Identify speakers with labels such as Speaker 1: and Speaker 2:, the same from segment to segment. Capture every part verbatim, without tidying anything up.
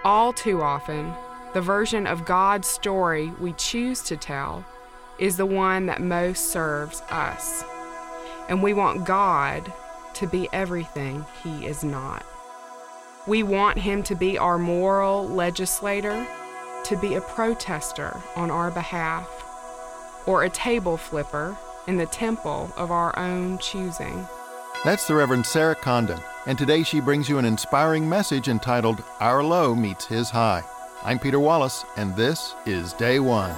Speaker 1: All too often, the version of God's story we choose to tell is the one that most serves us. And we want God to be everything He is not. We want Him to be our moral legislator, to be a protester on our behalf, or a table flipper in the temple of our own choosing.
Speaker 2: That's the Reverend Sarah Condon, and today she brings you an inspiring message entitled Our Low Meets His High. I'm Peter Wallace, and this is Day One.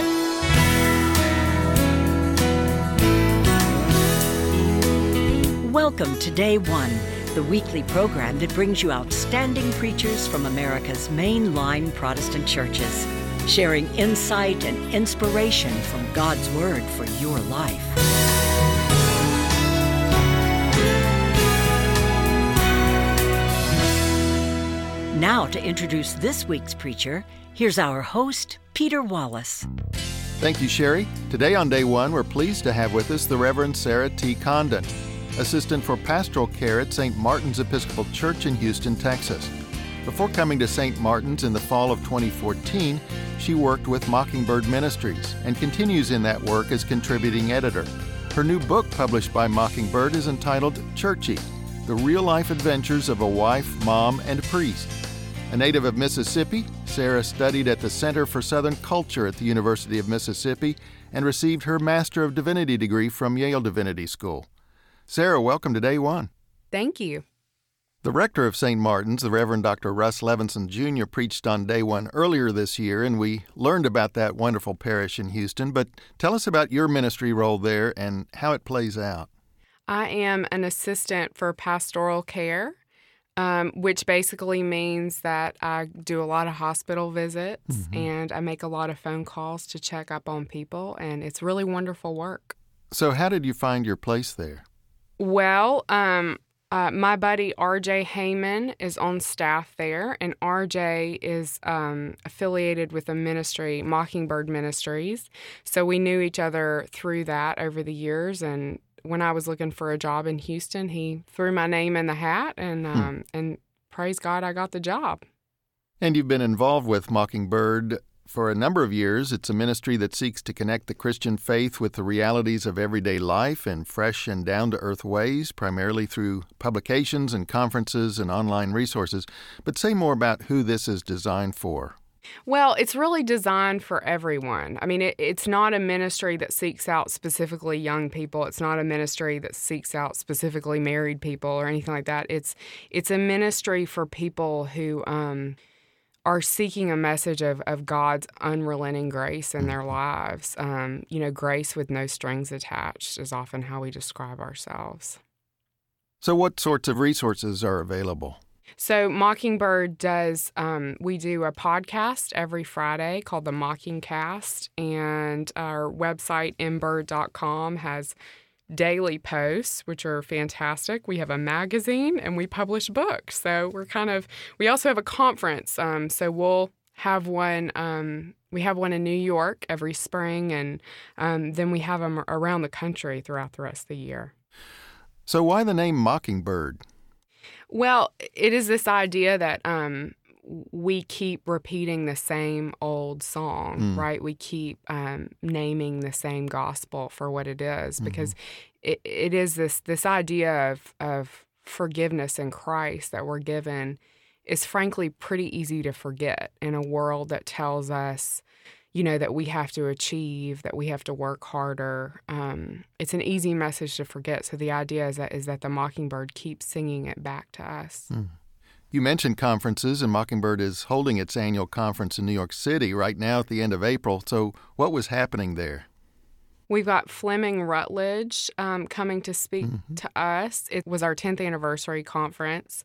Speaker 3: Welcome to Day One, the weekly program that brings you outstanding preachers from America's mainline Protestant churches, sharing insight and inspiration from God's Word for your life. Now, to introduce this week's preacher, here's our host, Peter Wallace.
Speaker 2: Thank you, Sherry. Today on Day One, we're pleased to have with us the Reverend Sarah T. Condon, Assistant for Pastoral Care at Saint Martin's Episcopal Church in Houston, Texas. Before coming to Saint Martin's in the fall of twenty fourteen, she worked with Mockingbird Ministries and continues in that work as contributing editor. Her new book published by Mockingbird is entitled Churchy: The Real-Life Adventures of a Wife, Mom, and Priest. A native of Mississippi, Sarah studied at the Center for Southern Culture at the University of Mississippi and received her Master of Divinity degree from Yale Divinity School. Sarah, welcome to Day One.
Speaker 1: Thank you.
Speaker 2: The rector of Saint Martin's, the Reverend Doctor Russ Levinson Junior, preached on Day One earlier this year, and we learned about that wonderful parish in Houston. But tell us about your ministry role there and how it plays out.
Speaker 1: I am an assistant for pastoral care, um, which basically means that I do a lot of hospital visits mm-hmm. and I make a lot of phone calls to check up on people, and it's really wonderful work.
Speaker 2: So how did you find your place there?
Speaker 1: Well, um, uh, my buddy R J Heyman is on staff there, and R J is um, affiliated with a ministry, Mockingbird Ministries. So we knew each other through that over the years, and when I was looking for a job in Houston, he threw my name in the hat, and um, hmm. and praise God, I got the job.
Speaker 2: And you've been involved with Mockingbird for a number of years. It's a ministry that seeks to connect the Christian faith with the realities of everyday life in fresh and down-to-earth ways, primarily through publications and conferences and online resources. But say more about who this is designed for.
Speaker 1: Well, it's really designed for everyone. I mean, it, it's not a ministry that seeks out specifically young people. It's not a ministry that seeks out specifically married people or anything like that. It's it's a ministry for people who um, are seeking a message of, of God's unrelenting grace in their lives. Um, you know, grace with no strings attached is often how we describe ourselves.
Speaker 2: So what sorts of resources are available?
Speaker 1: So Mockingbird does, um, we do a podcast every Friday called the Mockingcast, and our website, m bird dot com, has daily posts, which are fantastic. We have a magazine, and we publish books. So we're kind of, we also have a conference. Um, so we'll have one, um, we have one in New York every spring, and um, then we have them around the country throughout the rest of the year.
Speaker 2: So why the name Mockingbird?
Speaker 1: Well, it is this idea that um, we keep repeating the same old song, mm. right? We keep um, naming the same gospel for what it is, mm-hmm. because it, it is this this idea of, of forgiveness in Christ that we're given is frankly pretty easy to forget in a world that tells us, you know, that we have to achieve, that we have to work harder. Um, it's an easy message to forget. So the idea is that is that the Mockingbird keeps singing it back to us.
Speaker 2: Mm. You mentioned conferences, and Mockingbird is holding its annual conference in New York City right now at the end of April. So what was happening there?
Speaker 1: We've got Fleming Rutledge um, coming to speak mm-hmm. to us. It was our tenth anniversary conference.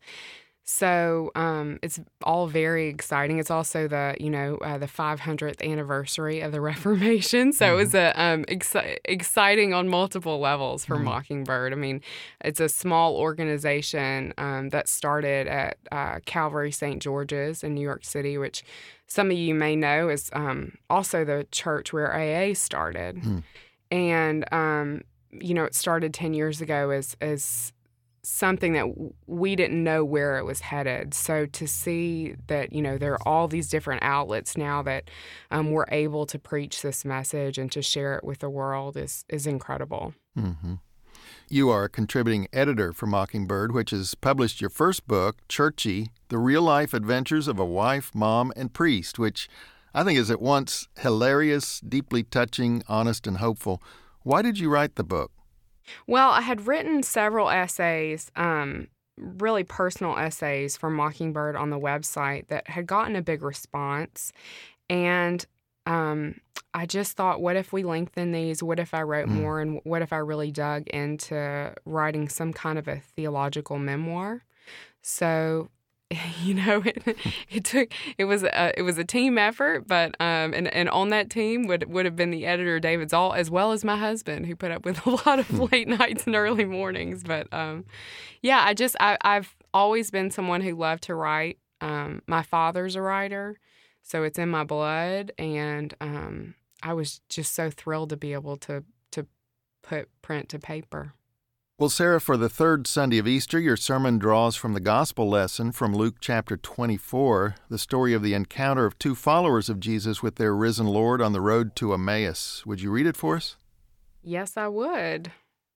Speaker 1: So um, it's all very exciting. It's also the, you know, uh, the five hundredth anniversary of the Reformation. So mm-hmm. it was a, um, exci- exciting on multiple levels for mm-hmm. Mockingbird. I mean, it's a small organization um, that started at uh, Calvary Saint George's in New York City, which some of you may know is um, also the church where A A started. Mm. And, um, you know, it started ten years ago as as something that w- we didn't know where it was headed. So to see that, you know, there are all these different outlets now that um, we're able to preach this message and to share it with the world is is incredible.
Speaker 2: Mm-hmm. You are a contributing editor for Mockingbird, which has published your first book, Churchy, The Real-Life Adventures of a Wife, Mom, and Priest, which I think is at once hilarious, deeply touching, honest, and hopeful. Why did you write the book?
Speaker 1: Well, I had written several essays, um, really personal essays for Mockingbird on the website that had gotten a big response. And um, I just thought, what if we lengthen these? What if I wrote
Speaker 2: Mm.
Speaker 1: more? And what if I really dug into writing some kind of a theological memoir? So, you know, it, it took it was a it was a team effort, but um, and and on that team would would have been the editor David Zoll, as well as my husband, who put up with a lot of late nights and early mornings. But um, yeah, I just I, I've always been someone who loved to write. Um, my father's a writer, so it's in my blood, and um, I was just so thrilled to be able to to put print to paper.
Speaker 2: Well, Sarah, for the third Sunday of Easter, your sermon draws from the gospel lesson from Luke chapter twenty-four, the story of the encounter of two followers of Jesus with their risen Lord on the road to Emmaus. Would you read it for us?
Speaker 1: Yes, I would.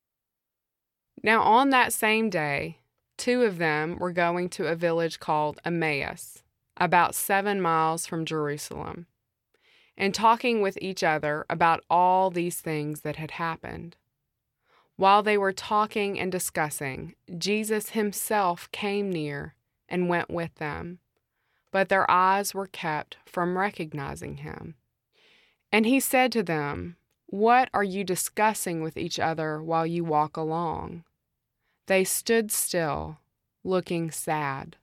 Speaker 1: Now, on that same day, two of them were going to a village called Emmaus, about seven miles from Jerusalem, and talking with each other about all these things that had happened. While they were talking and discussing, Jesus himself came near and went with them, but their eyes were kept from recognizing him. And he said to them, "What are you discussing with each other while you walk along?" They stood still, looking sad.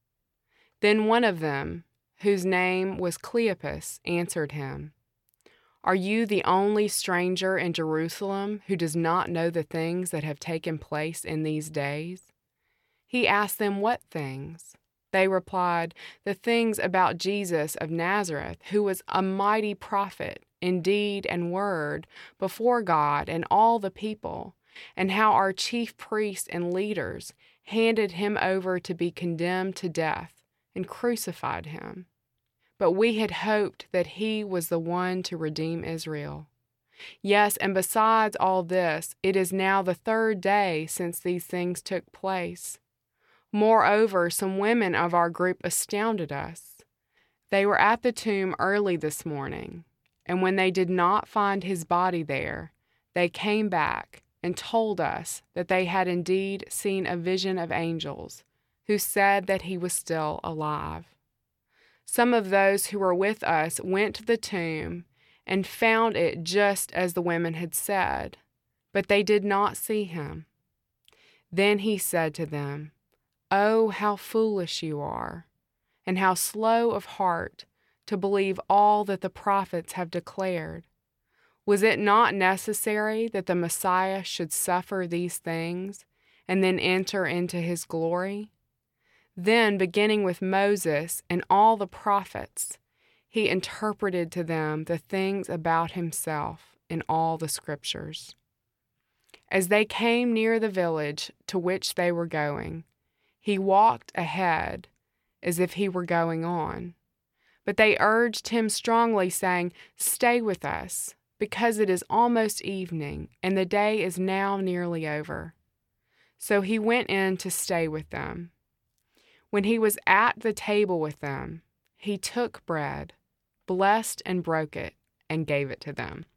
Speaker 1: Then one of them, whose name was Cleopas, answered him, "Are you the only stranger in Jerusalem who does not know the things that have taken place in these days?" He asked them, "What things?" They replied, "The things about Jesus of Nazareth, who was a mighty prophet in deed and word before God and all the people, and how our chief priests and leaders handed him over to be condemned to death and crucified him. But we had hoped that he was the one to redeem Israel. Yes, and besides all this, it is now the third day since these things took place. Moreover, some women of our group astounded us. They were at the tomb early this morning, and when they did not find his body there, they came back and told us that they had indeed seen a vision of angels, who said that he was still alive. Some of those who were with us went to the tomb and found it just as the women had said, but they did not see him." Then he said to them, "Oh, how foolish you are, and how slow of heart to believe all that the prophets have declared. Was it not necessary that the Messiah should suffer these things and then enter into his glory?" Then, beginning with Moses and all the prophets, he interpreted to them the things about himself in all the scriptures. As they came near the village to which they were going, he walked ahead as if he were going on. But they urged him strongly, saying, "Stay with us, because it is almost evening, and the day is now nearly over." So he went in to stay with them. When he was at the table with them, he took bread, blessed and broke it, and gave it to them.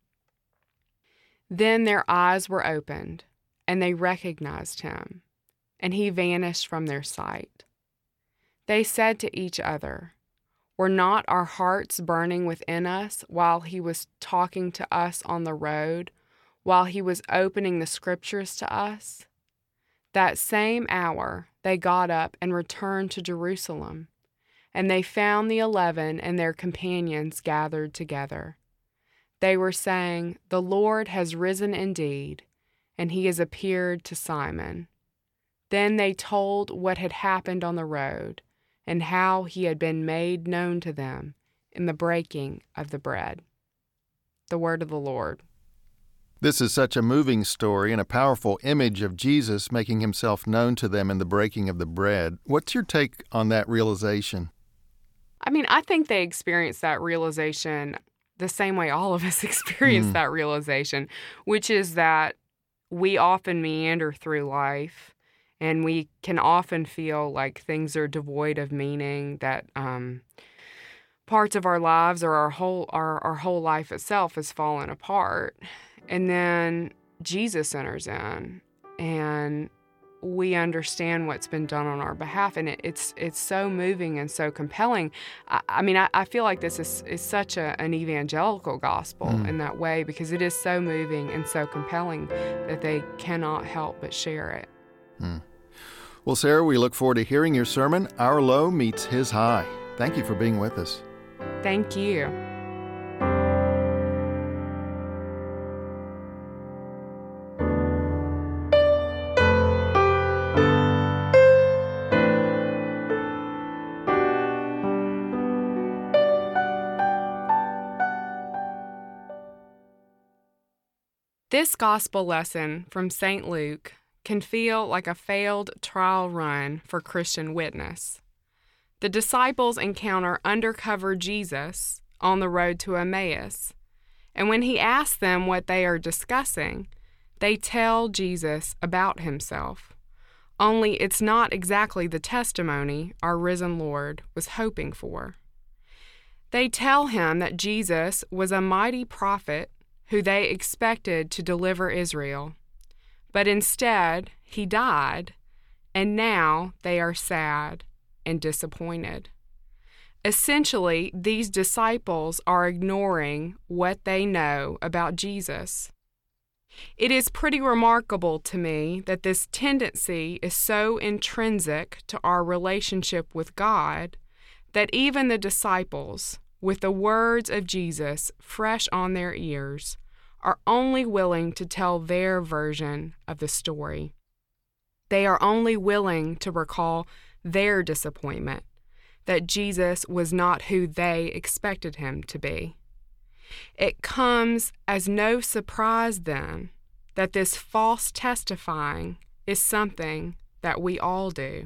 Speaker 1: Then their eyes were opened, and they recognized him, and he vanished from their sight. They said to each other, "Were not our hearts burning within us while he was talking to us on the road, while he was opening the scriptures to us?" That same hour they got up and returned to Jerusalem, and they found the eleven and their companions gathered together. They were saying, "The Lord has risen indeed, and he has appeared to Simon." Then they told what had happened on the road, and how he had been made known to them in the breaking of the bread. The word of the Lord.
Speaker 2: This is such a moving story and a powerful image of Jesus making himself known to them in the breaking of the bread. What's your take on that realization?
Speaker 1: I mean, I think they experienced that realization the same way all of us experience mm. that realization, which is that we often meander through life and we can often feel like things are devoid of meaning, that um, parts of our lives or our whole our, our whole life itself has fallen apart. And then Jesus enters in, and we understand what's been done on our behalf, and it, it's it's so moving and so compelling. I, I mean, I, I feel like this is, is such a, an evangelical gospel mm. in that way, because it is so moving and so compelling that they cannot help but share it.
Speaker 2: Mm. Well, Sarah, we look forward to hearing your sermon, Our Low Meets His High. Thank you for being with us.
Speaker 1: Thank you. This gospel lesson from Saint Luke can feel like a failed trial run for Christian witness. The disciples encounter undercover Jesus on the road to Emmaus, and when he asks them what they are discussing, they tell Jesus about himself. Only it's not exactly the testimony our risen Lord was hoping for. They tell him that Jesus was a mighty prophet who they expected to deliver Israel. But instead, he died, and now they are sad and disappointed. Essentially, these disciples are ignoring what they know about Jesus. It is pretty remarkable to me that this tendency is so intrinsic to our relationship with God that even the disciples, with the words of Jesus fresh on their ears, are only willing to tell their version of the story. They are only willing to recall their disappointment that Jesus was not who they expected him to be. It comes as no surprise then that this false testifying is something that we all do.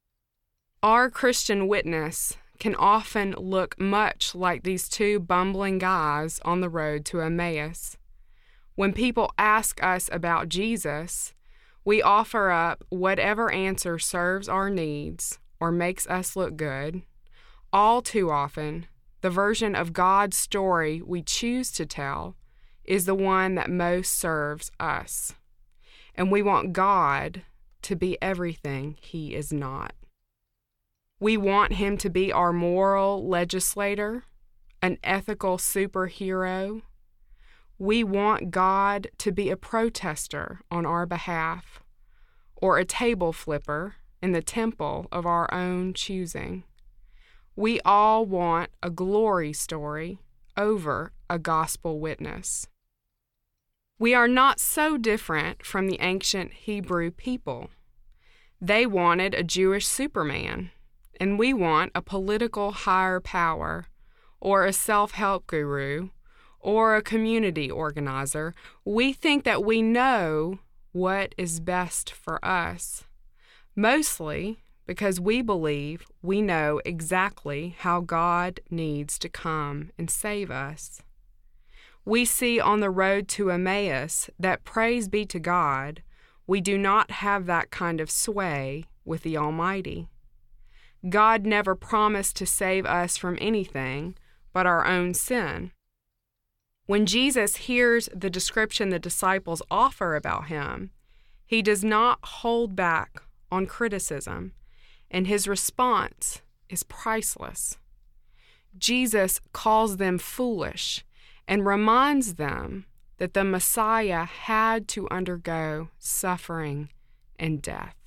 Speaker 1: Our Christian witness can often look much like these two bumbling guys on the road to Emmaus. When people ask us about Jesus, we offer up whatever answer serves our needs or makes us look good. All too often, the version of God's story we choose to tell is the one that most serves us. And we want God to be everything he is not. We want him to be our moral legislator, an ethical superhero. We want God to be a protester on our behalf, or a table flipper in the temple of our own choosing. We all want a glory story over a gospel witness. We are not so different from the ancient Hebrew people. They wanted a Jewish Superman, and we want a political higher power, or a self-help guru, or a community organizer. We think that we know what is best for us, mostly because we believe we know exactly how God needs to come and save us. We see on the road to Emmaus that, praise be to God, we do not have that kind of sway with the Almighty. God never promised to save us from anything but our own sin. When Jesus hears the description the disciples offer about him, he does not hold back on criticism, and his response is priceless. Jesus calls them foolish and reminds them that the Messiah had to undergo suffering and death.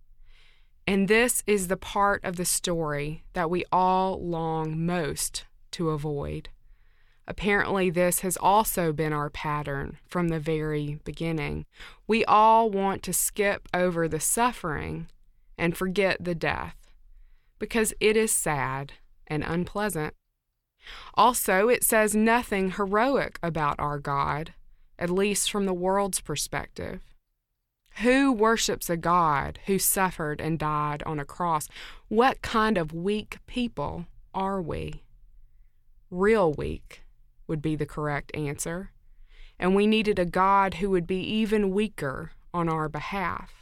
Speaker 1: And this is the part of the story that we all long most to avoid. Apparently, this has also been our pattern from the very beginning. We all want to skip over the suffering and forget the death, because it is sad and unpleasant. Also, it says nothing heroic about our God, at least from the world's perspective. Who worships a God who suffered and died on a cross? What kind of weak people are we? Real weak would be the correct answer, and we needed a God who would be even weaker on our behalf.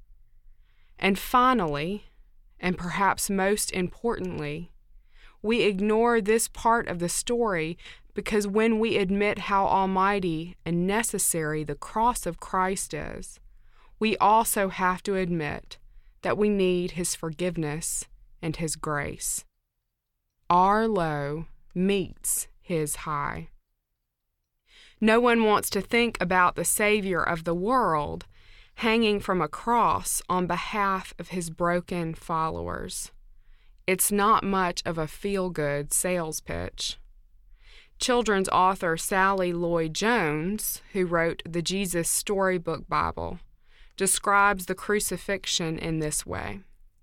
Speaker 1: And finally, and perhaps most importantly, we ignore this part of the story because when we admit how almighty and necessary the cross of Christ is, we also have to admit that we need His forgiveness and His grace. Our low meets His high. No one wants to think about the Savior of the world hanging from a cross on behalf of His broken followers. It's not much of a feel-good sales pitch. Children's author Sally Lloyd-Jones, who wrote the Jesus Storybook Bible, describes the crucifixion in this way.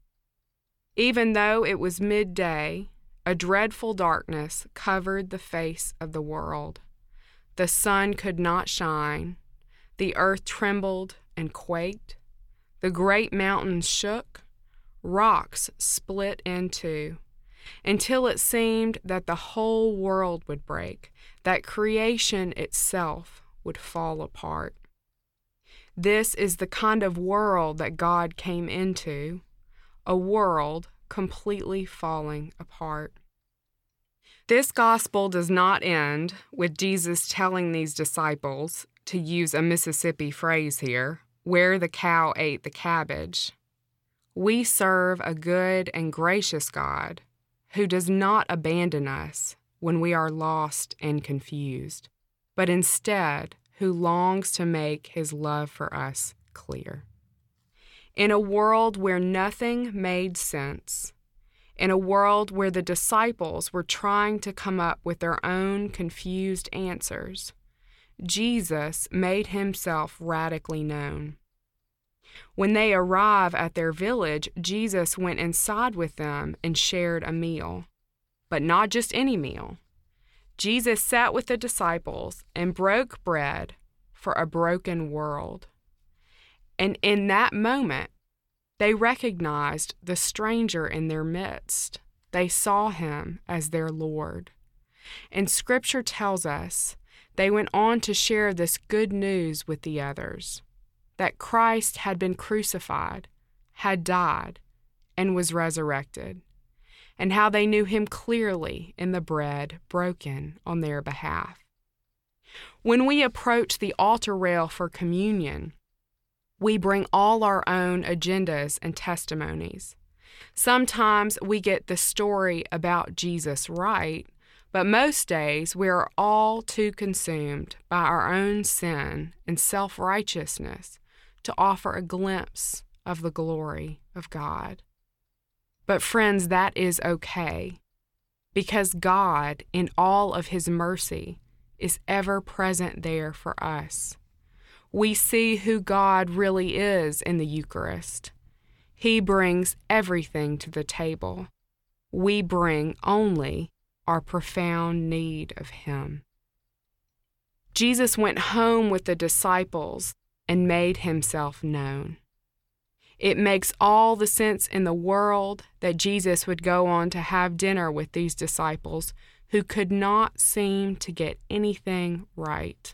Speaker 1: Even though it was midday, a dreadful darkness covered the face of the world. The sun could not shine. The earth trembled and quaked. The great mountains shook. Rocks split in two, until it seemed that the whole world would break, that creation itself would fall apart. This is the kind of world that God came into, a world completely falling apart. This gospel does not end with Jesus telling these disciples, to use a Mississippi phrase here, where the cow ate the cabbage. We serve a good and gracious God who does not abandon us when we are lost and confused, but instead who longs to make His love for us clear. In a world where nothing made sense, in a world where the disciples were trying to come up with their own confused answers, Jesus made Himself radically known. When they arrive at their village, Jesus went inside with them and shared a meal. But not just any meal. Jesus sat with the disciples and broke bread for a broken world. And in that moment, they recognized the stranger in their midst. They saw Him as their Lord. And Scripture tells us they went on to share this good news with the others, that Christ had been crucified, had died, and was resurrected, and how they knew Him clearly in the bread broken on their behalf. When we approach the altar rail for communion, we bring all our own agendas and testimonies. Sometimes we get the story about Jesus right, but most days we are all too consumed by our own sin and self-righteousness to offer a glimpse of the glory of God. But friends, that is okay, because God, in all of His mercy, is ever present there for us. We see who God really is in the Eucharist. He brings everything to the table. We bring only our profound need of Him. Jesus went home with the disciples and made Himself known. It makes all the sense in the world that Jesus would go on to have dinner with these disciples who could not seem to get anything right.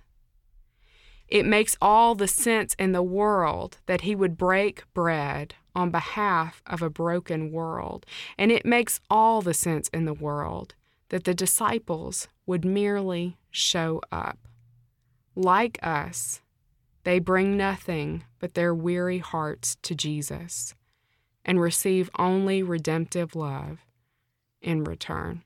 Speaker 1: It makes all the sense in the world that He would break bread on behalf of a broken world, and it makes all the sense in the world that the disciples would merely show up. Like us, they bring nothing but their weary hearts to Jesus and receive only redemptive love in return.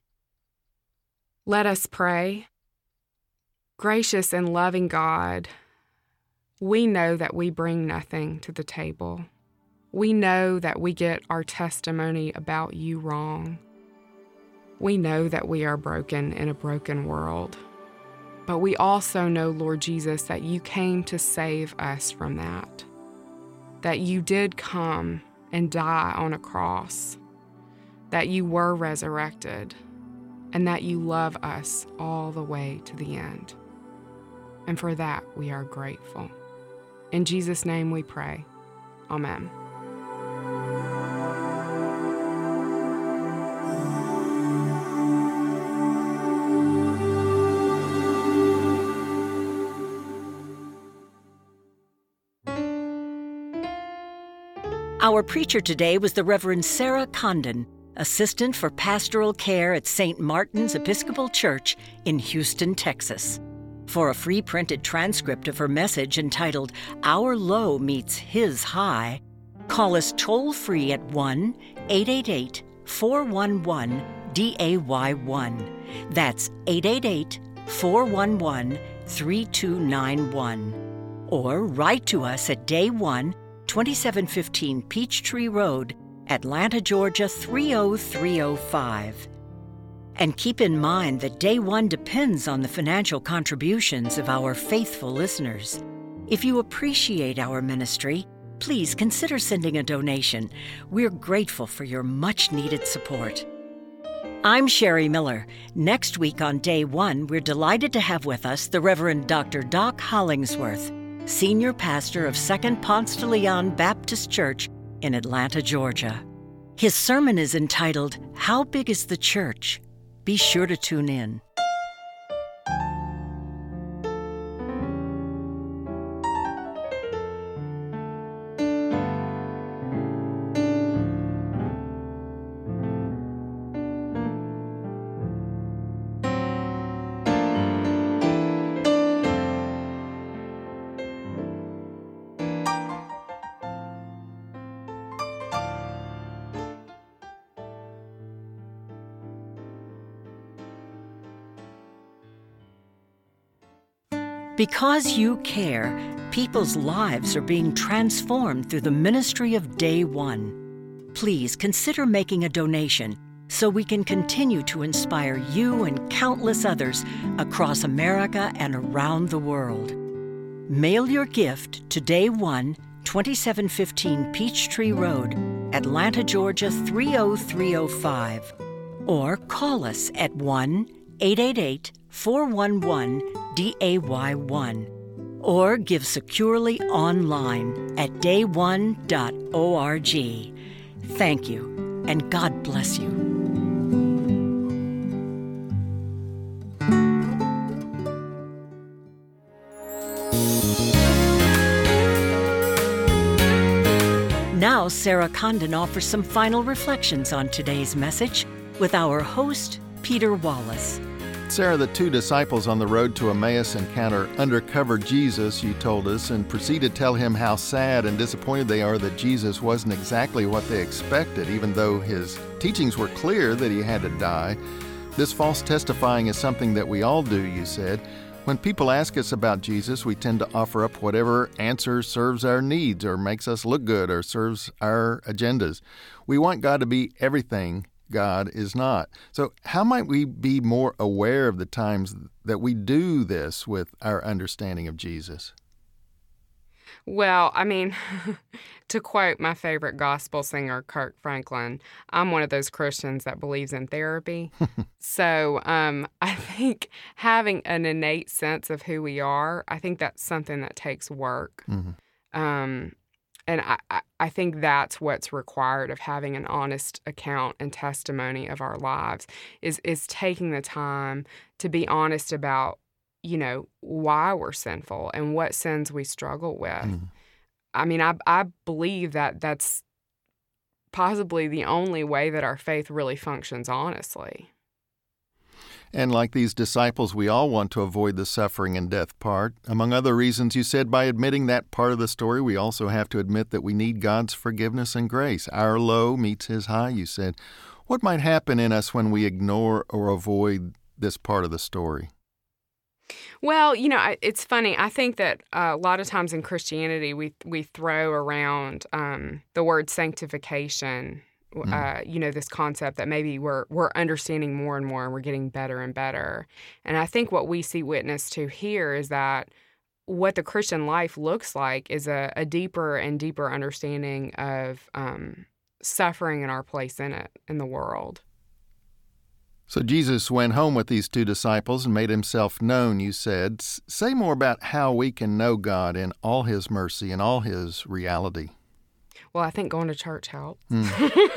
Speaker 1: Let us pray. Gracious and loving God, we know that we bring nothing to the table. We know that we get our testimony about You wrong. We know that we are broken in a broken world. But we also know, Lord Jesus, that You came to save us from that. That You did come and die on a cross. That You were resurrected. And that You love us all the way to the end. and for that we are grateful. In Jesus' name we pray. Amen.
Speaker 3: Our preacher today was the Reverend Sarah Condon, Assistant for Pastoral Care at Saint Martin's Episcopal Church in Houston, Texas. For a free printed transcript of her message entitled Our Low Meets His High, call us toll-free at one eight eight eight, four one one, D A Y one. That's eight eight eight, four one one, three two nine one. Or write to us at Day One, twenty-seven fifteen Peachtree Road, Atlanta, Georgia three oh three oh five. And keep in mind that Day One depends on the financial contributions of our faithful listeners. If you appreciate our ministry, please consider sending a donation. We're grateful for your much-needed support. I'm Sherry Miller. Next week on Day One, we're delighted to have with us the Reverend Doctor Doc Hollingsworth, Senior Pastor of Second Ponce de Leon Baptist Church in Atlanta, Georgia. His sermon is entitled, How Big is the Church? Be sure to tune in. Because you care, people's lives are being transformed through the ministry of Day One. Please consider making a donation so we can continue to inspire you and countless others across America and around the world. Mail your gift to Day One, twenty-seven fifteen Peachtree Road, Atlanta, Georgia three oh three oh five. Or call us at one eight eight eight, four one one, D A Y one. Or give securely online at day one dot org. Thank you, and God bless you. Now, Sarah Condon offers some final reflections on today's message with our host, Peter Wallace.
Speaker 2: Sarah, the two disciples on the road to Emmaus encounter undercover Jesus, you told us, and proceed to tell him how sad and disappointed they are that Jesus wasn't exactly what they expected, even though his teachings were clear that he had to die. This false testifying is something that we all do, you said. When people ask us about Jesus, we tend to offer up whatever answer serves our needs or makes us look good or serves our agendas. We want God to be everything God is not. So how might we be more aware of the times that we do this with our understanding of Jesus?
Speaker 1: Well, I mean, to quote my favorite gospel singer, Kirk Franklin, I'm one of those Christians that believes in therapy. so um, I think having an innate sense of who we are, I think that's something that takes work. Mm-hmm. Um And I, I think that's what's required of having an honest account and testimony of our lives is is taking the time to be honest about, you know, why we're sinful and what sins we struggle with. Mm. I mean, I I believe that that's possibly the only way that our faith really functions honestly.
Speaker 2: And like these disciples, we all want to avoid the suffering and death part. Among other reasons, you said by admitting that part of the story, we also have to admit that we need God's forgiveness and grace. Our low meets his high, you said. What might happen in us when we ignore or avoid this part of the story?
Speaker 1: Well, you know, it's funny. I think that uh, a lot of times in Christianity, we we throw around um, the word sanctification. Uh, you know, this concept that maybe we're we're understanding more and more and we're getting better and better. And I think what we see witness to here is that what the Christian life looks like is a, a deeper and deeper understanding of um, suffering and our place in it, in the world.
Speaker 2: So Jesus went home with these two disciples and made himself known, you said. S- say more about how we can know God in all his mercy and all his reality.
Speaker 1: Well, I think going to church helps.
Speaker 2: Mm.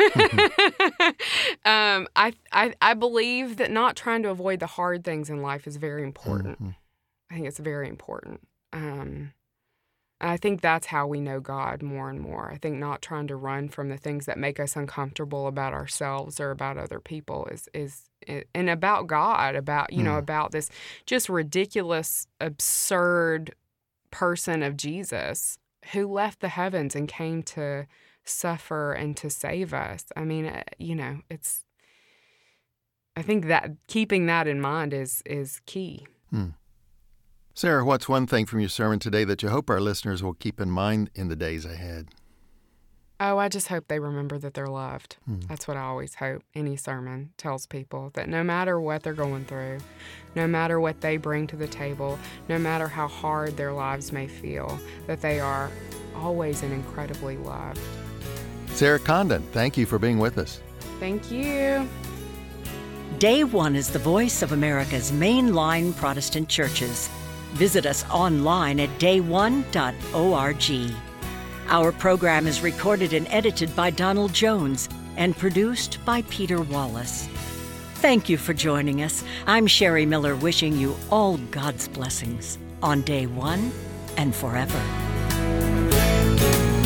Speaker 1: um, I, I I believe that not trying to avoid the hard things in life is very important.
Speaker 2: Mm-hmm.
Speaker 1: I think it's very important. Um, and I think that's how we know God more and more. I think not trying to run from the things that make us uncomfortable about ourselves or about other people is is and about God, about you mm. know about this just ridiculous, absurd person of Jesus who left the heavens and came to suffer and to save us. I mean, you know, it's. I think that keeping that in mind is is key.
Speaker 2: Hmm. Sarah, what's one thing from your sermon today that you hope our listeners will keep in mind in the days ahead?
Speaker 1: Oh, I just hope they remember that they're loved.
Speaker 2: Hmm.
Speaker 1: That's what I always hope. Any sermon tells people that no matter what they're going through, no matter what they bring to the table, no matter how hard their lives may feel, that they are always and incredibly loved.
Speaker 2: Sarah Condon, thank you for being with us.
Speaker 1: Thank you.
Speaker 3: Day One is the voice of America's mainline Protestant churches. Visit us online at day one dot org. Our program is recorded and edited by Donald Jones and produced by Peter Wallace. Thank you for joining us. I'm Sherry Miller, wishing you all God's blessings on Day One and forever.